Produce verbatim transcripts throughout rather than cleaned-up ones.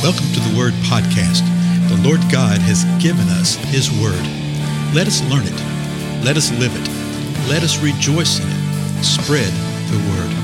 Welcome to the Word Podcast. The Lord God has given us His Word. Let us learn it. Let us live it. Let us rejoice in it. Spread the Word.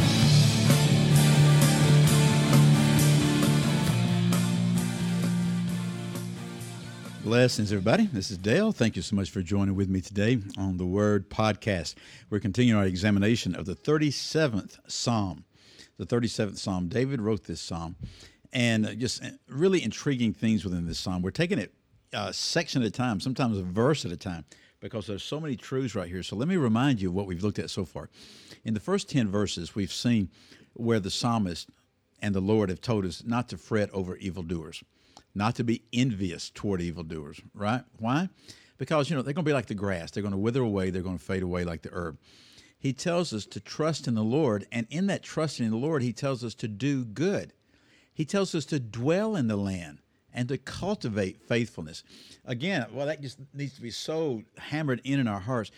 Blessings, everybody. This is Dale. Thank you so much for joining with me today on the Word Podcast. We're continuing our examination of the thirty-seventh Psalm. The thirty-seventh Psalm. David wrote this Psalm, and just really intriguing things within this Psalm. We're taking it a section at a time, sometimes a verse at a time, because there's so many truths right here. So let me remind you of what we've looked at so far. In the first ten verses, we've seen where the psalmist and the Lord have told us not to fret over evildoers, not to be envious toward evildoers, right? Why? Because, you know, they're going to be like the grass. They're going to wither away. They're going to fade away like the herb. He tells us to trust in the Lord, and in that trusting in the Lord, he tells us to do good. He tells us to dwell in the land and to cultivate faithfulness. Again, well, that just needs to be so hammered in in our hearts.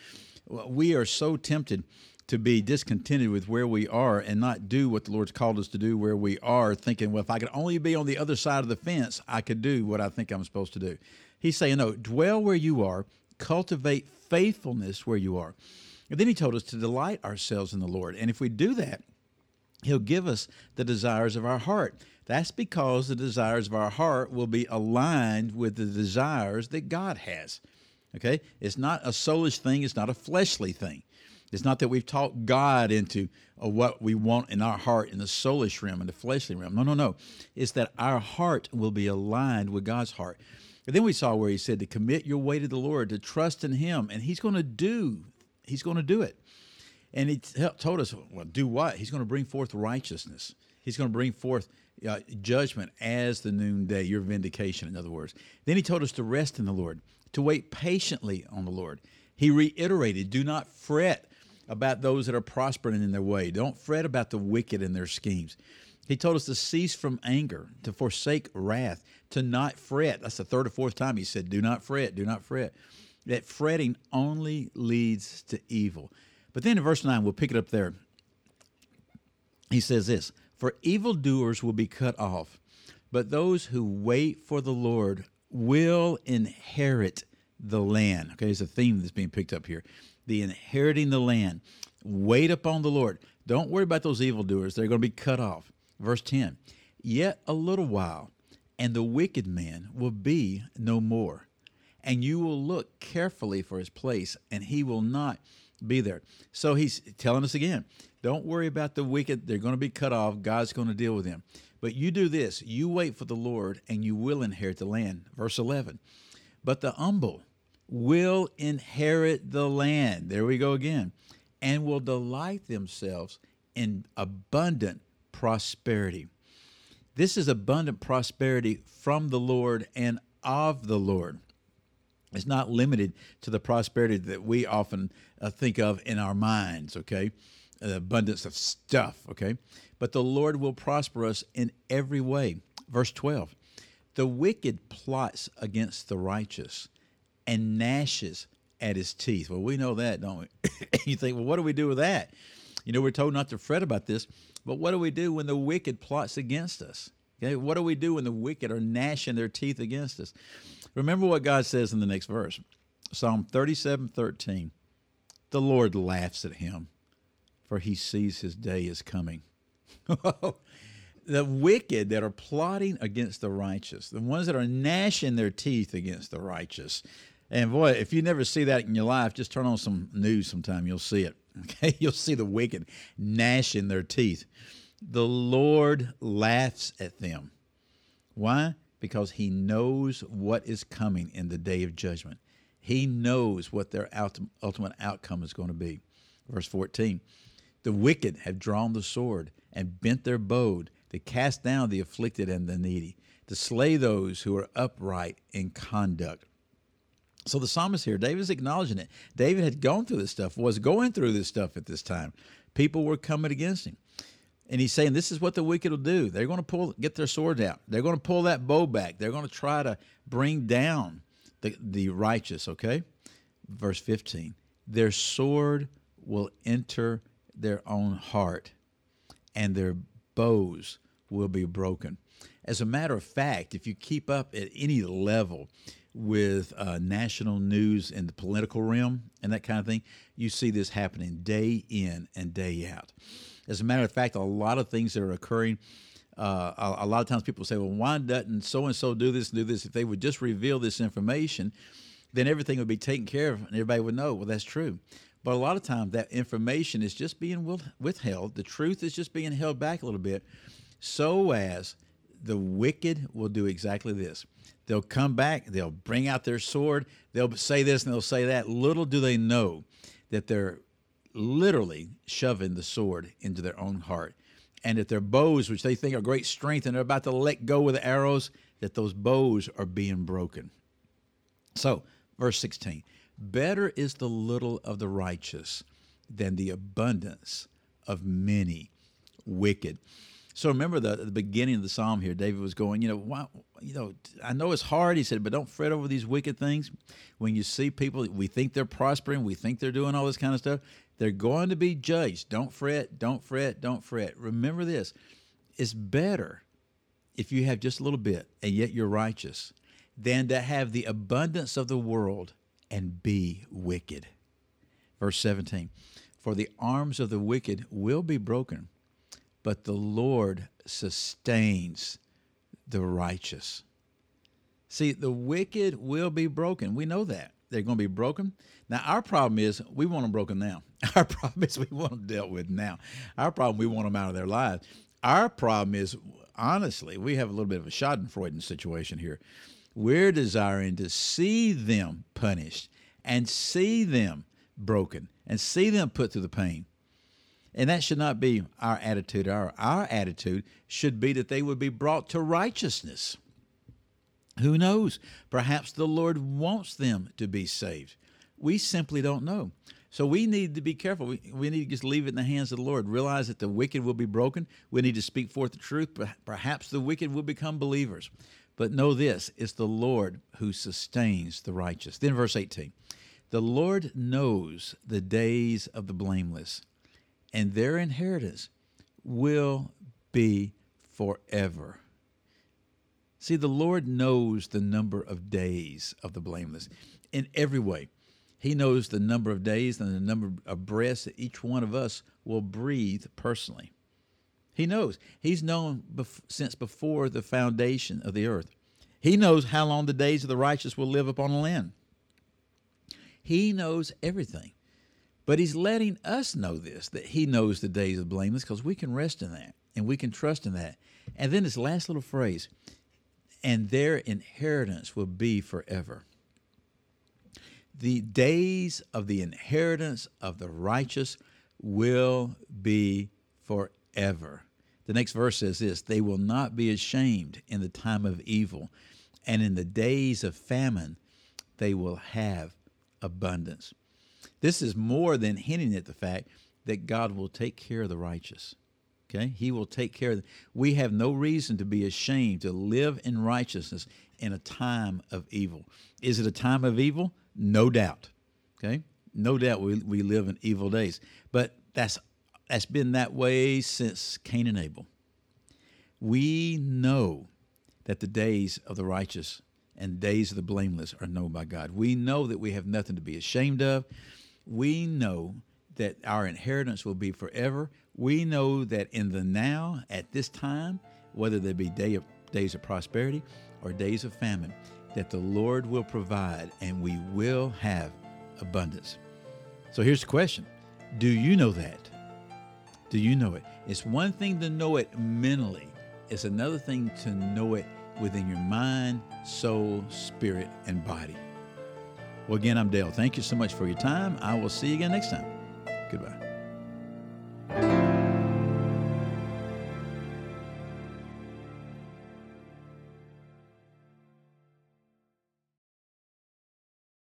We are so tempted to be discontented with where we are and not do what the Lord's called us to do where we are, thinking, well, if I could only be on the other side of the fence, I could do what I think I'm supposed to do. He's saying, no, dwell where you are, cultivate faithfulness where you are. And then he told us to delight ourselves in the Lord. And if we do that, he'll give us the desires of our heart. That's because the desires of our heart will be aligned with the desires that God has. Okay? It's not a soulish thing. It's not a fleshly thing. It's not that we've talked God into uh, what we want in our heart in the soulish realm and the fleshly realm. No, no, no. It's that our heart will be aligned with God's heart. And then we saw where he said to commit your way to the Lord, to trust in him, and he's going to do, he's going to do it. And he t- told us, well, do what? He's going to bring forth righteousness. He's going to bring forth uh, judgment as the noonday, your vindication, in other words. Then he told us to rest in the Lord, to wait patiently on the Lord. He reiterated, do not fret about those that are prospering in their way. Don't fret about the wicked and their schemes. He told us to cease from anger, to forsake wrath, to not fret. That's the third or fourth time he said, do not fret, do not fret. That fretting only leads to evil. But then in verse nine, we'll pick it up there. He says this, for evildoers will be cut off, but those who wait for the Lord will inherit the land. Okay, there's a theme that's being picked up here. The inheriting the land. Wait upon the Lord. Don't worry about those evildoers. They're going to be cut off. Verse ten, yet a little while, and the wicked man will be no more. And you will look carefully for his place, and he will not be there. So he's telling us again, don't worry about the wicked. They're going to be cut off. God's going to deal with them. But you do this. You wait for the Lord, and you will inherit the land. Verse eleven, but the humble will inherit the land. There we go again. And will delight themselves in abundant prosperity. This is abundant prosperity from the Lord and of the Lord. It's not limited to the prosperity that we often uh, think of in our minds, okay? The abundance of stuff, okay? But the Lord will prosper us in every way. Verse twelve, the wicked plots against the righteous and gnashes at his teeth. Well, we know that, don't we? You think, well, what do we do with that? You know, we're told not to fret about this, but what do we do when the wicked plots against us? Okay, what do we do when the wicked are gnashing their teeth against us? Remember what God says in the next verse. Psalm thirty-seven thirteen. The Lord laughs at him, for he sees his day is coming. The wicked that are plotting against the righteous, the ones that are gnashing their teeth against the righteous. And boy, if you never see that in your life, just turn on some news sometime. You'll see it. Okay, you'll see the wicked gnashing their teeth. The Lord laughs at them. Why? Because he knows what is coming in the day of judgment. He knows what their ultimate outcome is going to be. Verse fourteen, the wicked have drawn the sword and bent their bow to cast down the afflicted and the needy, to slay those who are upright in conduct. So the psalmist here, David's acknowledging it. David had gone through this stuff, was going through this stuff at this time. People were coming against him. And he's saying this is what the wicked will do. They're going to pull, get their sword out. They're going to pull that bow back. They're going to try to bring down the, the righteous, okay? Verse fifteen, their sword will enter their own heart, and their bows will be broken. As a matter of fact, if you keep up at any level with uh, national news in the political realm and that kind of thing, you see this happening day in and day out. As a matter of fact, a lot of things that are occurring, uh, a, a lot of times people say, well, why doesn't so-and-so do this and do this? If they would just reveal this information, then everything would be taken care of and everybody would know. Well, that's true. But a lot of times that information is just being withheld. The truth is just being held back a little bit so as the wicked will do exactly this. They'll come back, they'll bring out their sword, they'll say this and they'll say that. Little do they know that they're literally shoving the sword into their own heart, and that their bows, which they think are great strength, and they're about to let go with the arrows, that those bows are being broken. So, verse sixteen, better is the little of the righteous than the abundance of many wicked. So remember the, the beginning of the psalm here, David was going, you know, why, you know, I know it's hard, he said, but don't fret over these wicked things. When you see people, we think they're prospering, we think they're doing all this kind of stuff, they're going to be judged. Don't fret, don't fret, don't fret. Remember this, it's better if you have just a little bit and yet you're righteous than to have the abundance of the world and be wicked. Verse seventeen, for the arms of the wicked will be broken, but the Lord sustains the righteous. See, the wicked will be broken. We know that. They're going to be broken. Now, our problem is we want them broken now. Our problem is we want them dealt with now. Our problem, we want them out of their lives. Our problem is, honestly, we have a little bit of a Schadenfreude situation here. We're desiring to see them punished and see them broken and see them put through the pain. And that should not be our attitude. Our, our attitude should be that they would be brought to righteousness. Who knows? Perhaps the Lord wants them to be saved. We simply don't know. So we need to be careful. We, we need to just leave it in the hands of the Lord. Realize that the wicked will be broken. We need to speak forth the truth. Perhaps the wicked will become believers. But know this, it's the Lord who sustains the righteous. Then verse eighteen, the Lord knows the days of the blameless, and their inheritance will be forever. See, the Lord knows the number of days of the blameless in every way. He knows the number of days and the number of breaths that each one of us will breathe personally. He knows. He's known bef- since before the foundation of the earth. He knows how long the days of the righteous will live upon the land. He knows everything. But he's letting us know this, that he knows the days of blameless, because we can rest in that and we can trust in that. And then this last little phrase, and their inheritance will be forever. The days of the inheritance of the righteous will be forever. The next verse says this, they will not be ashamed in the time of evil, and in the days of famine they will have abundance. This is more than hinting at the fact that God will take care of the righteous. Okay? He will take care of them. We have no reason to be ashamed to live in righteousness in a time of evil. Is it a time of evil? No doubt. Okay? No doubt we, we live in evil days. But that's that's been that way since Cain and Abel. We know that the days of the righteous and days of the blameless are known by God. We know that we have nothing to be ashamed of. We know that our inheritance will be forever. We know that in the now, at this time, whether there be day of, days of prosperity or days of famine, that the Lord will provide and we will have abundance. So here's the question. Do you know that? Do you know it? It's one thing to know it mentally. It's another thing to know it within your mind, soul, spirit, and body. Well, again, I'm Dale. Thank you so much for your time. I will see you again next time. Goodbye.